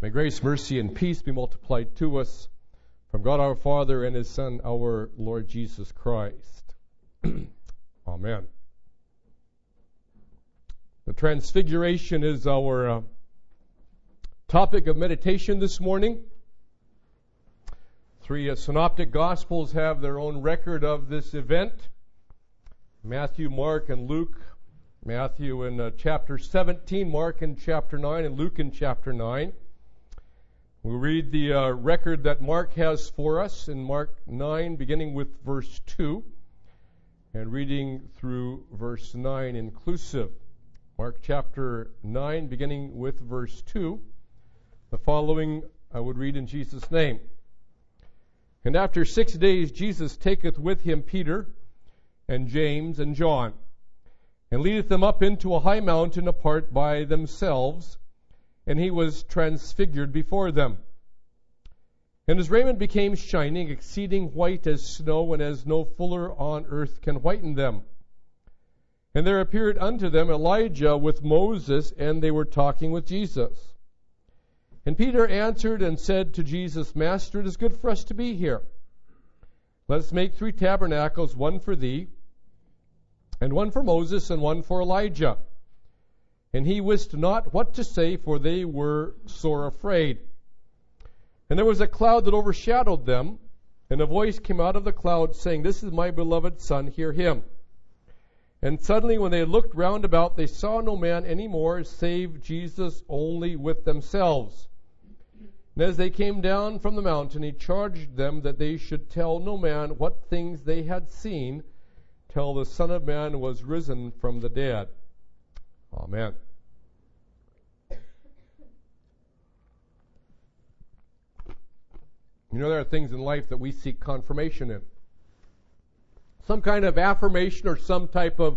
May grace, mercy, and peace be multiplied to us from God our Father and His Son, our Lord Jesus Christ. Amen. The Transfiguration is our topic of meditation this morning. Three synoptic Gospels have their own record of this event. Matthew, Mark, and Luke. Matthew in chapter 17, Mark in chapter 9, and Luke in chapter 9. We'll read the record that Mark has for us in Mark 9, beginning with verse 2, and reading through verse 9 inclusive. Mark chapter 9, beginning with verse 2. The following I would read in Jesus' name. And after 6 days Jesus taketh with him Peter and James and John, and leadeth them up into a high mountain apart by themselves, and he was transfigured before them. And his raiment became shining, exceeding white as snow, and as no fuller on earth can whiten them. And there appeared unto them Elijah with Moses, and they were talking with Jesus. And Peter answered and said to Jesus, Master, it is good for us to be here. Let us make 3 tabernacles, one for thee, and one for Moses, and one for Elijah. And he wist not what to say, for they were sore afraid. And there was a cloud that overshadowed them, and a voice came out of the cloud, saying, This is my beloved Son, hear him. And suddenly when they looked round about, they saw no man any more, save Jesus only with themselves. And as they came down from the mountain, he charged them that they should tell no man what things they had seen, till the Son of Man was risen from the dead. Amen. You know, there are things in life that we seek confirmation in. Some kind of affirmation or some type of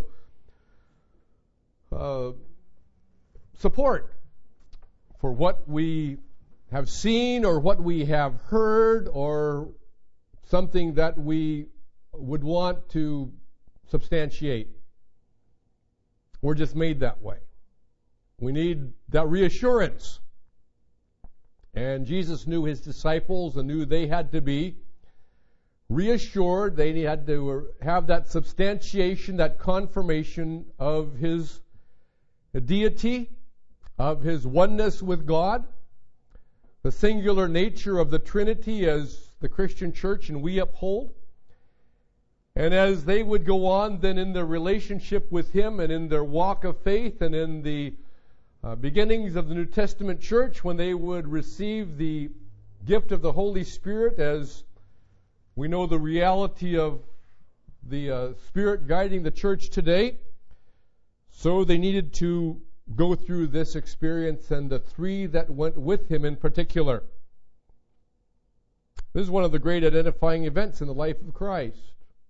support for what we have seen or what we have heard or something that we would want to substantiate. We're just made that way. We need that reassurance. And Jesus knew his disciples and knew they had to be reassured. They had to have that substantiation, that confirmation of his deity, of his oneness with God, the singular nature of the Trinity as the Christian church and we uphold. And as they would go on then in their relationship with him and in their walk of faith and in the beginnings of the New Testament church, when they would receive the gift of the Holy Spirit, as we know the reality of the Spirit guiding the church today, so they needed to go through this experience, and the 3 that went with him in particular. This is one of the great identifying events in the life of Christ.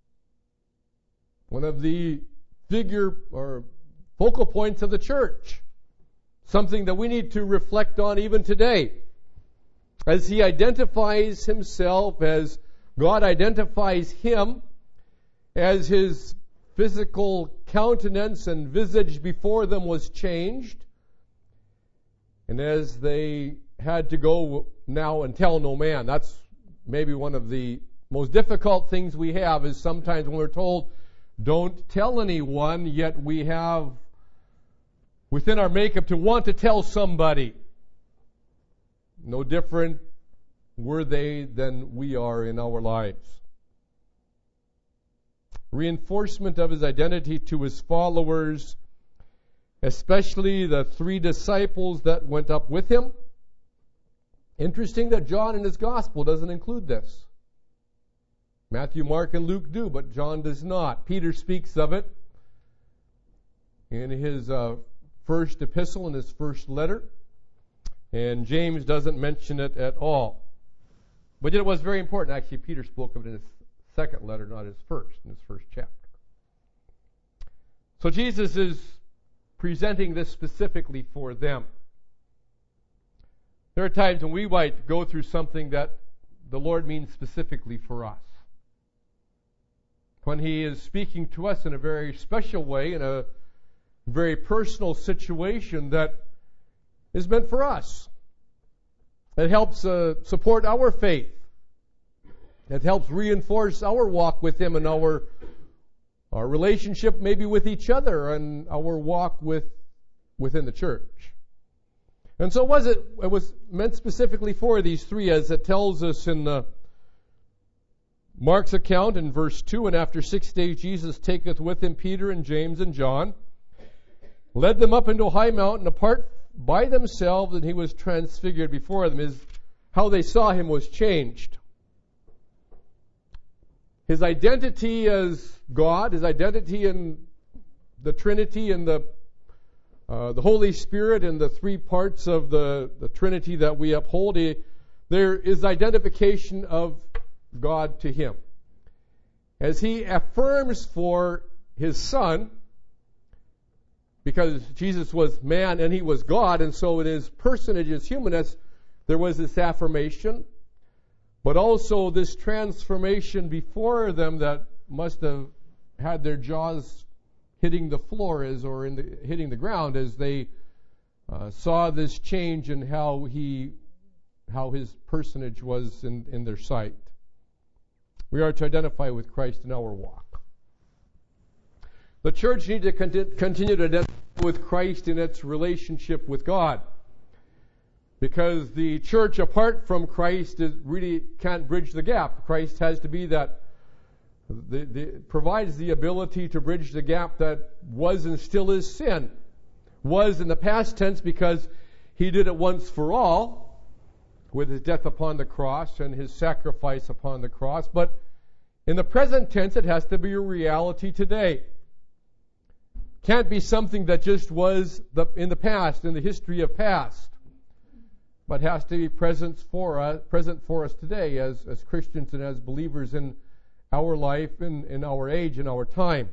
One of the figure or focal points of the church. Something that we need to reflect on even today. As he identifies himself, as God identifies him, as his physical countenance and visage before them was changed, and as they had to go now and tell no man. That's maybe one of the most difficult things we have, is sometimes when we're told, don't tell anyone, yet we have within our makeup to want to tell somebody. No different were they than we are in our lives. Reinforcement of his identity to his followers, especially the 3 disciples that went up with him. Interesting that John in his gospel doesn't include this. Matthew, Mark, and Luke do, but John does not. Peter speaks of it in his first epistle, in his first letter, and James doesn't mention it at all. But yet it was very important. Actually, Peter spoke of it in his second letter, not his first, in his first chapter. So Jesus is presenting this specifically for them. There are times when we might go through something that the Lord means specifically for us. When He is speaking to us in a very special way, in a very personal situation that is meant for us. It helps support our faith. It helps reinforce our walk with Him and our relationship maybe with each other and our walk within the church. And so it was meant specifically for these three, as it tells us in Mark's account in verse 2, and after 6 days Jesus taketh with him Peter and James and John, led them up into a high mountain apart by themselves, and he was transfigured before them. How they saw him was changed. His identity as God, his identity in the Trinity and the Holy Spirit and the three parts of the Trinity that we uphold, there is identification of God to him. As he affirms for his Son, because Jesus was man and he was God, and so in his personage as humanness, there was this affirmation, but also this transformation before them that must have had their jaws hitting the floor hitting the ground as they saw this change in how his personage was in their sight. We are to identify with Christ in our walk. The church needs to continue to identify with Christ in its relationship with God, because the church apart from Christ really can't bridge the gap. Christ has to be that provides the ability to bridge the gap that was and still is sin. Was in the past tense because he did it once for all with his death upon the cross and his sacrifice upon the cross. But in the present tense, it has to be a reality today. Can't be something that just was in the past, in the history of past, but has to be present for us today as Christians and as believers in our life, in our age, in our time.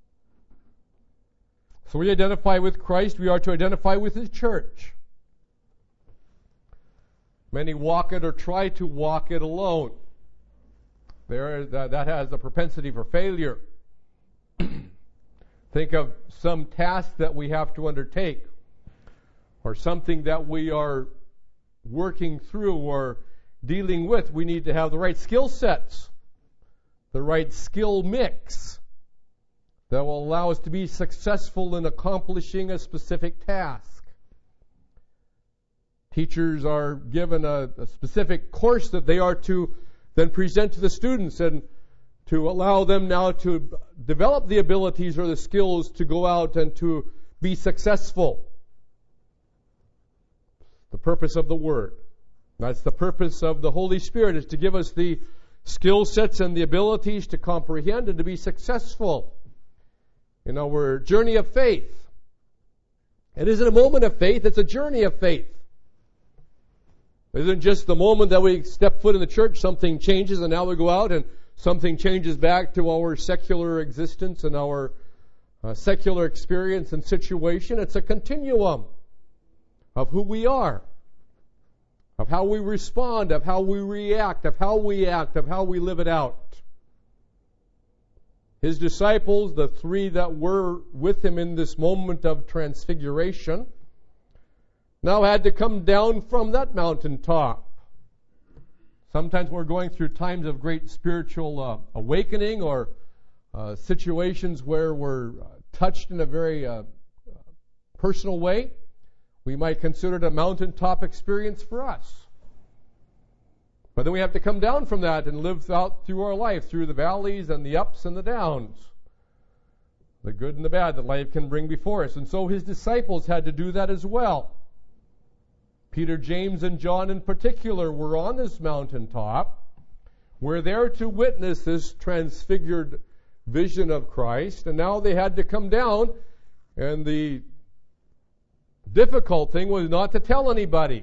So we identify with Christ. We are to identify with His church. Many walk it or try to walk it alone. That has a propensity for failure. Think of some task that we have to undertake, or something that we are working through or dealing with. We need to have the right skill sets, the right skill mix that will allow us to be successful in accomplishing a specific task. Teachers are given a specific course that they are to then present to the students and to allow them now to develop the abilities or the skills to go out and to be successful. The purpose of the Word. That's the purpose of the Holy Spirit, is to give us the skill sets and the abilities to comprehend and to be successful in our journey of faith. It isn't a moment of faith, it's a journey of faith. It isn't just the moment that we step foot in the church, something changes, and now we go out and something changes back to our secular existence and our secular experience and situation. It's a continuum of who we are, of how we respond, of how we react, of how we act, of how we live it out. His disciples, the three that were with him in this moment of transfiguration, now had to come down from that mountaintop. Sometimes we're going through times of great spiritual awakening or situations where we're touched in a very personal way. We might consider it a mountaintop experience for us. But then we have to come down from that and live out through our life, through the valleys and the ups and the downs, the good and the bad that life can bring before us. And so his disciples had to do that as well. Peter, James, and John in particular were on this mountaintop. We're there to witness this transfigured vision of Christ, and now they had to come down, and the difficult thing was not to tell anybody.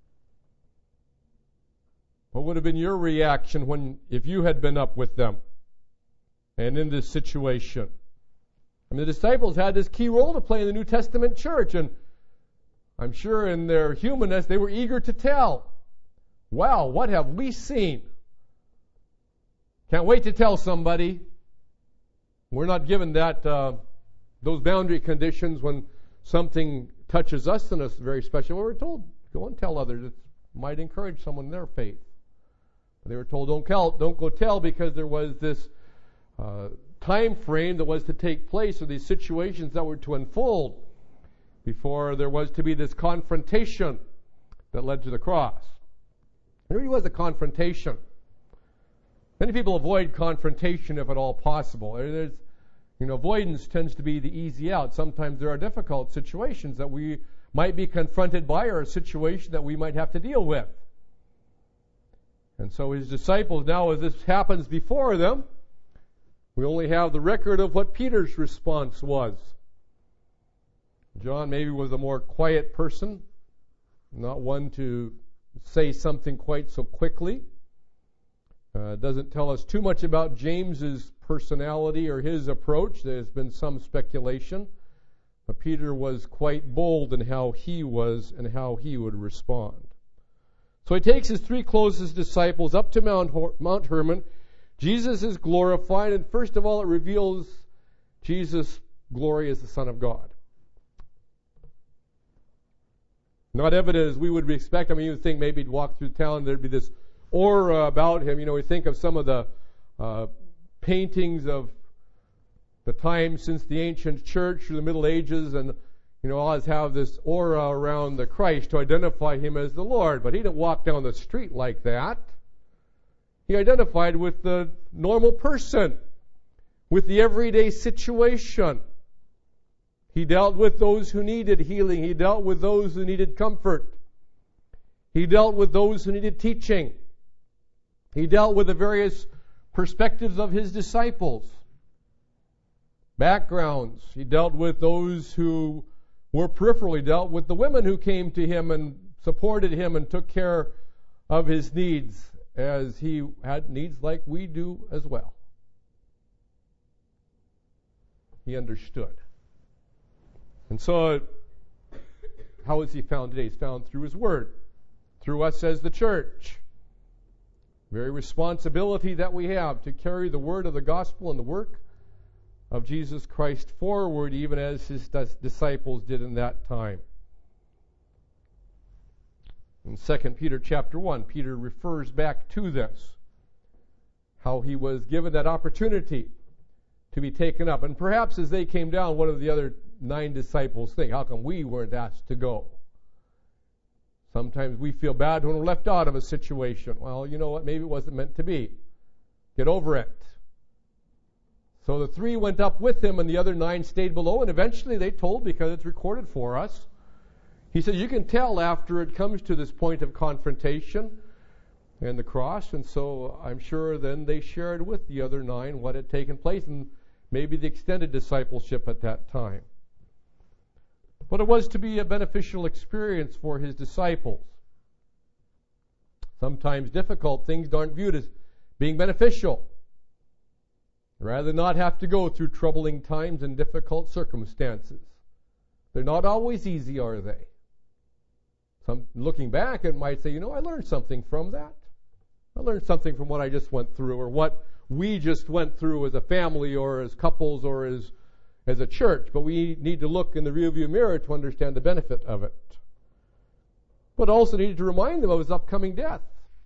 What would have been your reaction if you had been up with them and in this situation? I mean, the disciples had this key role to play in the New Testament church, and I'm sure in their humanness they were eager to tell. Wow, what have we seen? Can't wait to tell somebody. We're not given those boundary conditions when something touches us in a very special way. We're told, go and tell others. might encourage someone in their faith. They were told, don't go tell, because there was this time frame that was to take place, or these situations that were to unfold before there was to be this confrontation that led to the cross. There really was a confrontation. Many people avoid confrontation if at all possible. Avoidance tends to be the easy out. Sometimes there are difficult situations that we might be confronted by, or a situation that we might have to deal with. And so his disciples, now as this happens before them, we only have the record of what Peter's response was. John maybe was a more quiet person, not one to say something quite so quickly. Doesn't tell us too much about James's personality or his approach. There's been some speculation. But Peter was quite bold in how he was and how he would respond. So he takes his three closest disciples up to Mount Hermon. Jesus is glorified, and first of all, it reveals Jesus' glory as the Son of God. Not evident as we would expect. You would think maybe he'd walk through town, there'd be this aura about him. We think of some of the paintings of the time since the ancient church through the Middle Ages, and always have this aura around the Christ to identify him as the Lord. But he didn't walk down the street like that. He identified with the normal person, with the everyday situation. He dealt with those who needed healing. He dealt with those who needed comfort. He dealt with those who needed teaching. He dealt with the various perspectives of his disciples, backgrounds. He dealt with those who were peripherally, dealt with the women who came to him and supported him and took care of his needs, as he had needs like we do as well. He understood. And so, how is he found today? He's found through his word, through us as the church. Very responsibility that we have to carry the word of the gospel and the work of Jesus Christ forward, even as his disciples did in that time. In 2 Peter chapter 1, Peter refers back to this, how he was given that opportunity to be taken up. And perhaps as they came down, one of the other 9 disciples think, how come we weren't asked to go? Sometimes we feel bad when we're left out of a situation. Well, you know what? Maybe it wasn't meant to be. Get over it. So the 3 went up with him, and the other 9 stayed below, and eventually they told, because it's recorded for us, he said, you can tell after it comes to this point of confrontation and the cross, and so I'm sure then they shared with the other 9 what had taken place, and maybe the extended discipleship at that time. But it was to be a beneficial experience for his disciples. Sometimes difficult things aren't viewed as being beneficial. Rather not have to go through troubling times and difficult circumstances. They're not always easy, are they? Looking back, it might say, I learned something from that. I learned something from what I just went through, or what we just went through as a family, or as couples, or as a church. But we need to look in the rearview mirror to understand the benefit of it. But also needed to remind them of his upcoming death.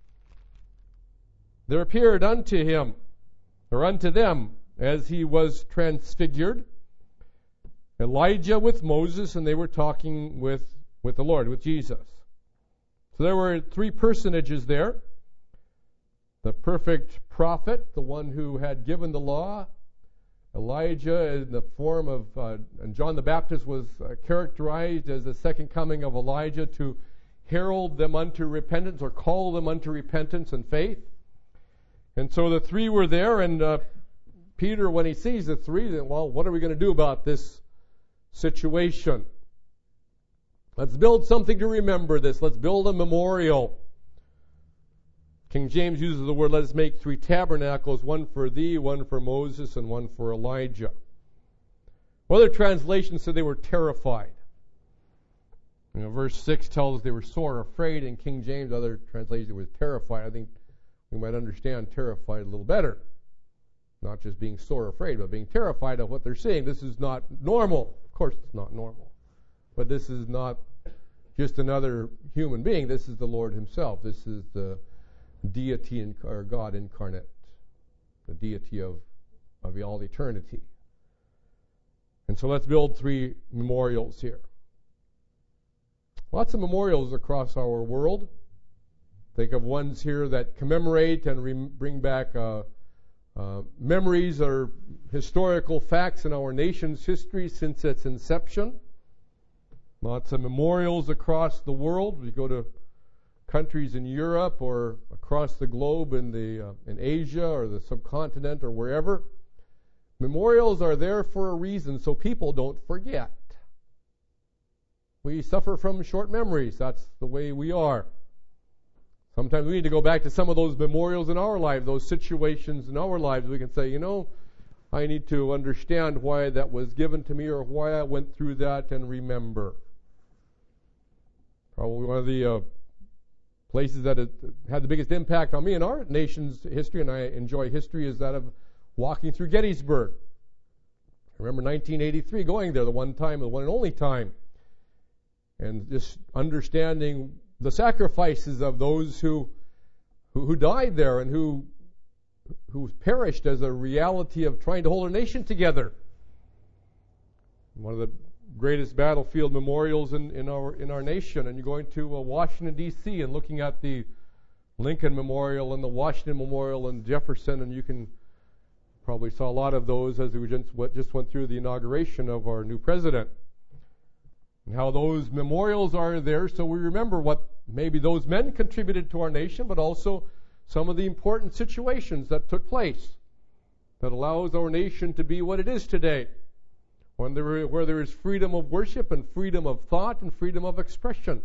There appeared unto him, or unto them, as he was transfigured, Elijah with Moses, and they were talking with the Lord, with Jesus. So there were 3 personages there. The perfect prophet, the one who had given the law. Elijah in the form of, and John the Baptist was characterized as the second coming of Elijah to herald them unto repentance, or call them unto repentance and faith. And so the 3 were there, and Peter, when he sees the 3, then, well, what are we going to do about this situation? Let's build something to remember this. Let's build a memorial. King James uses the word, let us make 3 tabernacles, one for thee, one for Moses, and one for Elijah. Other translations said they were terrified. Verse 6 tells us they were sore afraid. In King James, other translations, it was terrified. I think we might understand terrified a little better. Not just being sore afraid, but being terrified of what they're seeing. This is not normal. Of course it's not normal. But this is not just another human being. This is the Lord himself. This is the deity or God incarnate, the deity of all eternity. And so let's build 3 memorials here. Lots of memorials across our world. Think of ones here that commemorate and bring back memories or historical facts in our nation's history since its inception. Lots of memorials across the world. We go to countries in Europe or across the globe in Asia or the subcontinent or wherever. Memorials are there for a reason, so people don't forget. We suffer from short memories. That's the way we are. Sometimes we need to go back to some of those memorials in our lives, those situations in our lives. We can say, I need to understand why that was given to me or why I went through that and remember. Probably one of the places that had the biggest impact on me in our nation's history, and I enjoy history, is that of walking through Gettysburg. I remember 1983 going there, the one and only time, and just understanding the sacrifices of those who died there and who perished as a reality of trying to hold our nation together. One of the greatest battlefield memorials in our nation. And you're going to Washington, D.C. and looking at the Lincoln Memorial and the Washington Memorial and Jefferson, and you can probably saw a lot of those as we just went through the inauguration of our new president. And how those memorials are there so we remember what maybe those men contributed to our nation, but also some of the important situations that took place that allows our nation to be what it is today, where there is freedom of worship and freedom of thought and freedom of expression,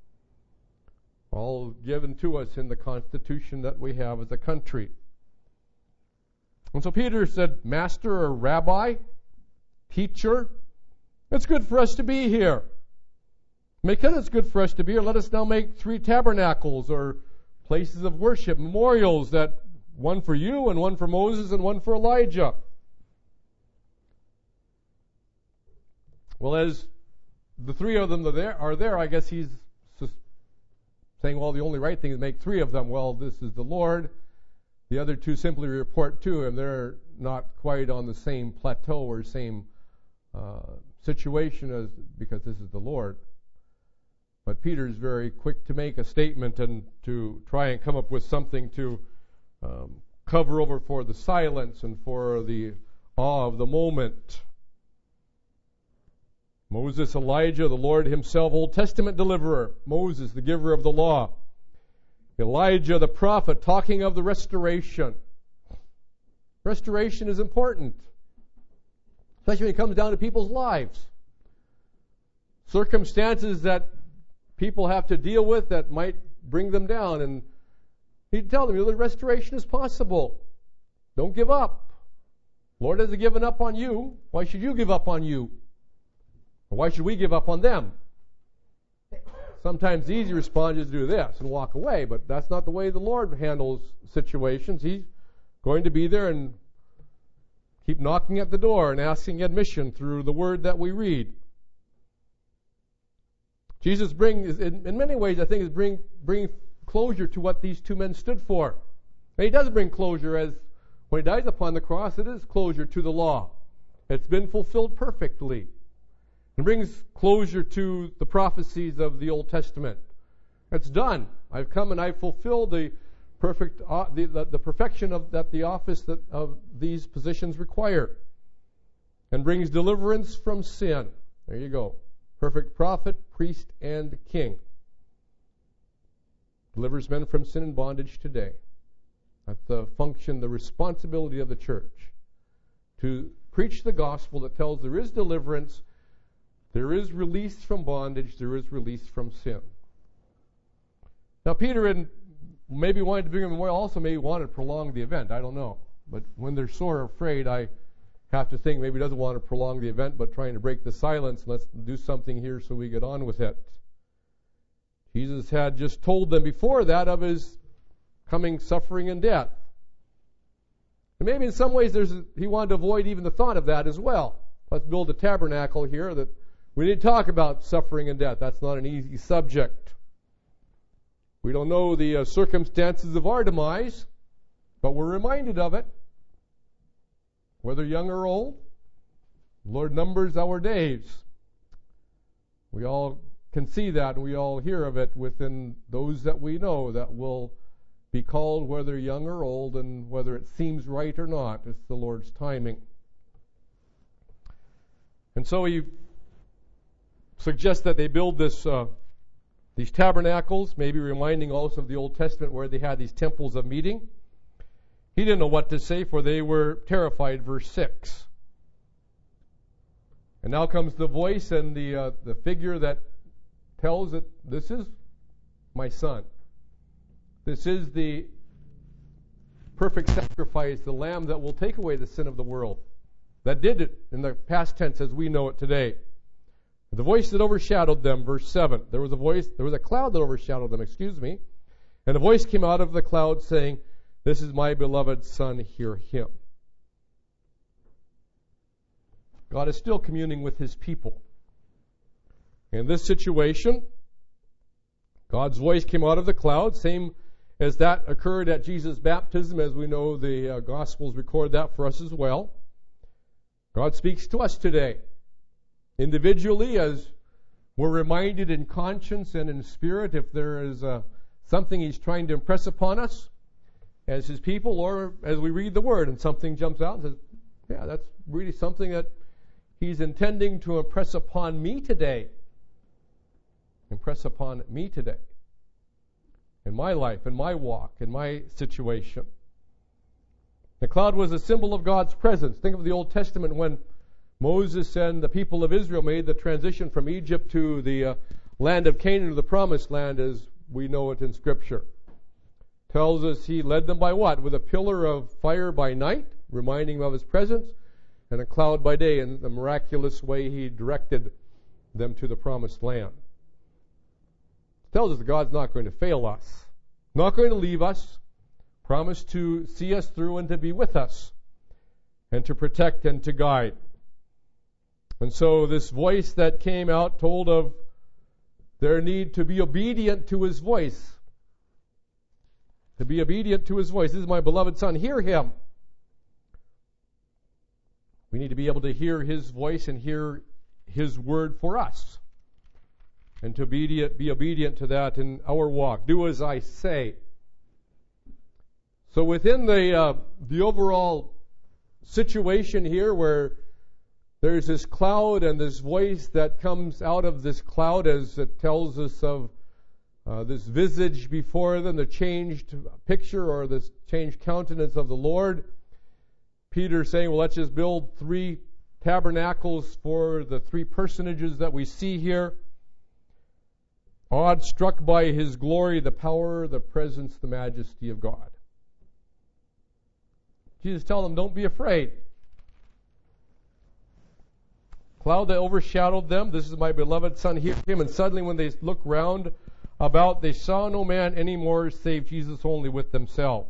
all given to us in the Constitution that we have as a country. And so Peter said, Master or Rabbi, Teacher, it's good for us to be here. Because it's good for us to be here, let us now make 3 tabernacles or places of worship, memorials, that one for you and one for Moses and one for Elijah. Well, as the 3 of them are there, I guess he's just saying, well, the only right thing is make 3 of them. Well, this is the Lord. The other 2 simply report to him. They're not quite on the same plateau or same situation because this is the Lord. But Peter's very quick to make a statement and to try and come up with something to cover over for the silence and for the awe of the moment. Moses, Elijah, the Lord himself, Old Testament deliverer. Moses, the giver of the law. Elijah, the prophet, talking of the restoration. Restoration is important, especially when it comes down to people's lives. Circumstances that people have to deal with that might bring them down. And he'd tell them, the restoration is possible. Don't give up. Lord hasn't given up on you. Why should you give up on you? Or why should we give up on them? Sometimes the easy response is to do this and walk away, but that's not the way the Lord handles situations. He's going to be there and keep knocking at the door and asking admission through the word that we read. Jesus brings, in many ways, I think, is bring closure to what these 2 men stood for. And he does bring closure, as when he dies upon the cross, it is closure to the law. It's been fulfilled perfectly. It brings closure to the prophecies of the Old Testament. It's done. I've come and I've fulfilled the perfection that the office of these positions require, and brings deliverance from sin. There you go. Perfect prophet, priest, and king. Delivers men from sin and bondage today. That's the function, the responsibility of the church, to preach the gospel that tells there is deliverance, there is release from bondage, there is release from sin. Now, Peter maybe wanted to bring a memorial, also maybe wanted to prolong the event. I don't know. But when they're sore afraid, I have to think maybe he doesn't want to prolong the event, but trying to break the silence. Let's do something here so we get on with it. Jesus had just told them before that of his coming suffering and death. And maybe in some ways he wanted to avoid even the thought of that as well. Let's build a tabernacle here that We need to talk about suffering and death. That's not an easy subject. We don't know the circumstances of our demise, but we're reminded of it. Whether young or old, the Lord numbers our days. We all can see that, and we all hear of it within those that we know that will be called, whether young or old, and whether it seems right or not. It's the Lord's timing. And so he suggests that they build these tabernacles, maybe reminding also of the Old Testament where they had these temples of meeting. He didn't know what to say, for they were terrified, verse 6. And now comes the voice and the figure that tells that this is my son. This is the perfect sacrifice, the lamb that will take away the sin of the world. That did it in the past tense as we know it today. The voice that overshadowed them, verse 7. There was a cloud that overshadowed them, and a voice came out of the cloud saying, "This is my beloved Son, hear him." God is still communing with his people. In this situation, God's voice came out of the cloud, same as that occurred at Jesus' baptism, as we know the Gospels record that for us as well. God speaks to us today, individually, as we're reminded in conscience and in spirit if there is something he's trying to impress upon us as his people, or as we read the Word and something jumps out and says, yeah, that's really something that he's intending to impress upon me today. Impress upon me today. In my life, in my walk, in my situation. The cloud was a symbol of God's presence. Think of the Old Testament when Moses and the people of Israel made the transition from Egypt to the land of Canaan, to the promised land as we know it in Scripture. Tells us he led them by what? With a pillar of fire by night, reminding them of his presence, and a cloud by day. In the miraculous way he directed them to the promised land. Tells us that God's not going to fail us, not going to leave us, promised to see us through and to be with us, and to protect and to guide. And so this voice that came out told of their need to be obedient to his voice. To be obedient to his voice. This is my beloved Son, hear him. We need to be able to hear his voice and hear his word for us. And to be obedient to that in our walk. Do as I say. So within the overall situation here where there's this cloud and this voice that comes out of this cloud as it tells us of this visage before them, the changed picture or this changed countenance of the Lord. Peter saying, well, let's just build 3 tabernacles for the 3 personages that we see here. Awed, struck by his glory, the power, the presence, the majesty of God. Jesus tells them, don't be afraid. Cloud that overshadowed them, this is my beloved Son, hear him. And suddenly when they looked round about, they saw no man anymore save Jesus only with themselves.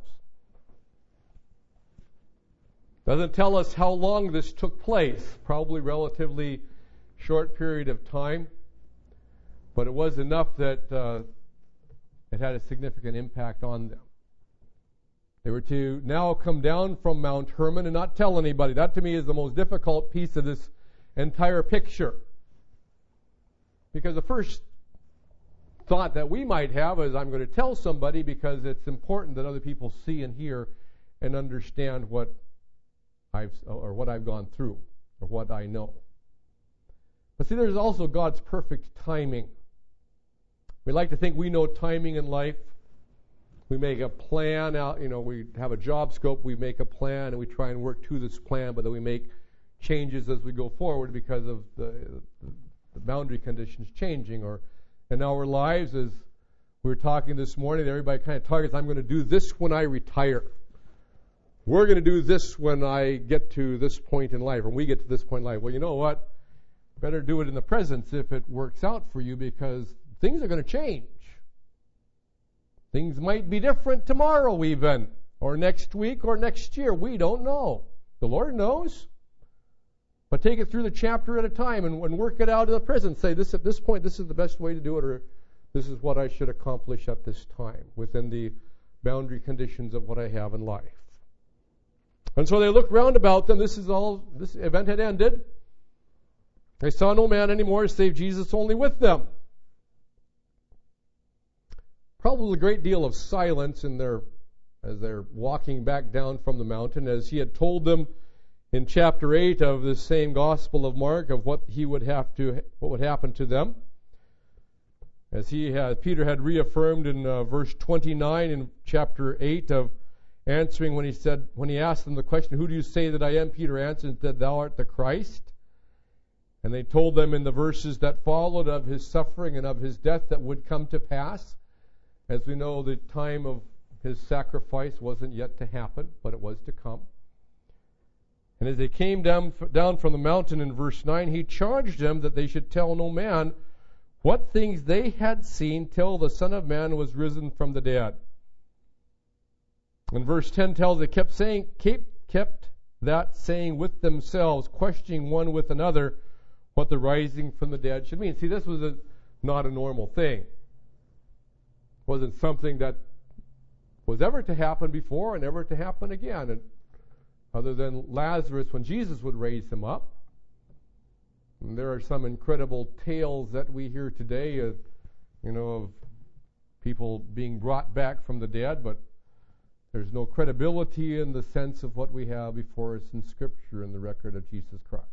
Doesn't tell us how long this took place, probably relatively short period of time. But it was enough that it had a significant impact on them. They were to now come down from Mount Hermon and not tell anybody. That to me is the most difficult piece of this entire picture. Because the first thought that we might have is I'm going to tell somebody because it's important that other people see and hear and understand what I've gone through or what I know. But see, there's also God's perfect timing. We like to think we know timing in life. We make a plan out, we have a job scope, we make a plan, and we try and work to this plan, but then we make changes as we go forward because of the boundary conditions changing. Or in our lives, as we were talking this morning, everybody kind of targets, I'm going to do this when I retire. We're going to do this when I get to this point in life, or we get to this point in life. Well, you know what? Better do it in the present if it works out for you, because things are going to change. Things might be different tomorrow even, or next week, or next year. We don't know. The Lord knows. But take it through the chapter at a time and work it out in the present. Say, this at this point, this is the best way to do it, or this is what I should accomplish at this time within the boundary conditions of what I have in life. And so they looked round about them. This event had ended. They saw no man anymore save Jesus only with them. Probably a great deal of silence as they're walking back down from the mountain, as he had told them in chapter 8 of this same Gospel of Mark of what would happen to them. As Peter had reaffirmed in verse 29 in chapter 8 of answering when he asked them the question, "Who do you say that I am?" Peter answered that thou art the Christ. And they told them in the verses that followed of his suffering and of his death that would come to pass. As we know, the time of his sacrifice wasn't yet to happen, but it was to come. And as they came down from the mountain in verse 9, he charged them that they should tell no man what things they had seen till the Son of Man was risen from the dead. And verse 10 tells they kept that saying with themselves, questioning one with another what the rising from the dead should mean. See, this was not a normal thing. It wasn't something that was ever to happen before and ever to happen again. And other than Lazarus, when Jesus would raise him up. And there are some incredible tales that we hear today of people being brought back from the dead, but there's no credibility in the sense of what we have before us in Scripture in the record of Jesus Christ.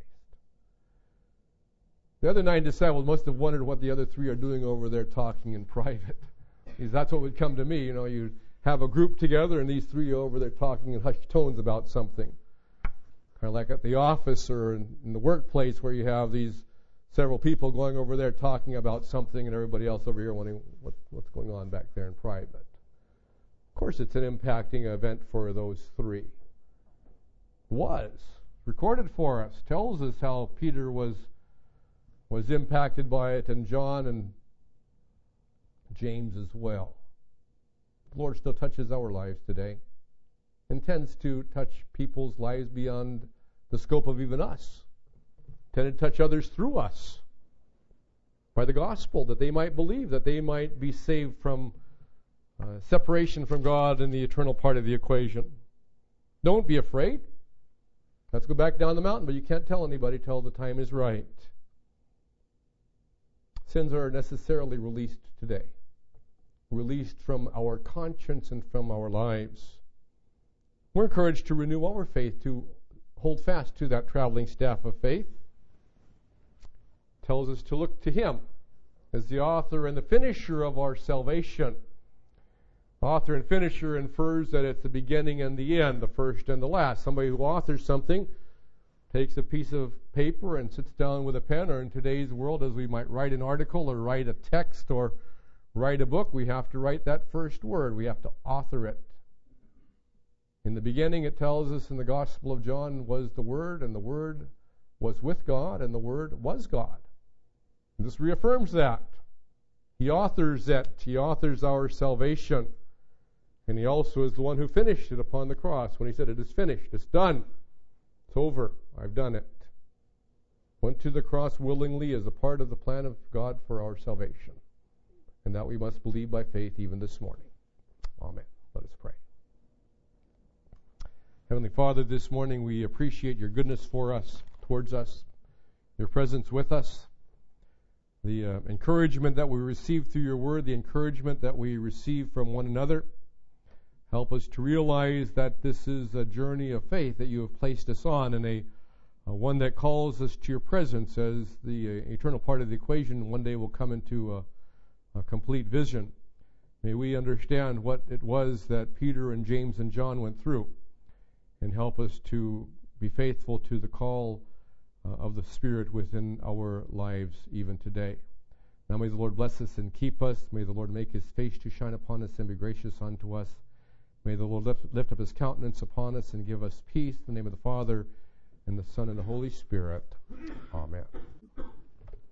The other 9 disciples must have wondered what the other 3 are doing over there talking in private. Because that's what would come to me. You have a group together and these 3 are over there talking in hushed tones about something. Kind of like at the office or in the workplace where you have these several people going over there talking about something and everybody else over here wondering what's going on back there in private. Of course, it's an impacting event for those 3. Was recorded for us, tells us how Peter was impacted by it, and John and James as well. The Lord still touches our lives today, intends to touch people's lives beyond the scope of even us, intended to touch others through us by the gospel, that they might believe, that they might be saved from separation from God in the eternal part of the equation. Don't be afraid. Let's go back down the mountain, but you can't tell anybody till the time is right. Sins are necessarily released today, released from our conscience and from our lives. We're encouraged to renew our faith, to hold fast to that traveling staff of faith. It tells us to look to Him as the author and the finisher of our salvation. Author and finisher infers that it's the beginning and the end, the first and the last. Somebody who authors something takes a piece of paper and sits down with a pen, or in today's world, as we might write an article or write a text or write a book, we have to write that first word. We have to author it. In the beginning, it tells us in the Gospel of John, was the Word, and the Word was with God, and the Word was God. And this reaffirms that. He authors it. He authors our salvation. And He also is the one who finished it upon the cross when He said, "It is finished. It's done. It's over. I've done it." Went to the cross willingly as a part of the plan of God for our salvation. And that we must believe by faith even this morning. Amen. Let us pray. Heavenly Father, this morning we appreciate Your goodness for us, towards us, Your presence with us, the encouragement that we receive through Your Word, the encouragement that we receive from one another. Help us to realize that this is a journey of faith that You have placed us on, and a one that calls us to Your presence as the eternal part of the equation one day will come into a complete vision. May we understand what it was that Peter and James and John went through, and help us to be faithful to the call of the Spirit within our lives even today. Now may the Lord bless us and keep us. May the Lord make His face to shine upon us and be gracious unto us. May the Lord lift up His countenance upon us and give us peace. In the name of the Father, and the Son, and the Holy Spirit. Amen.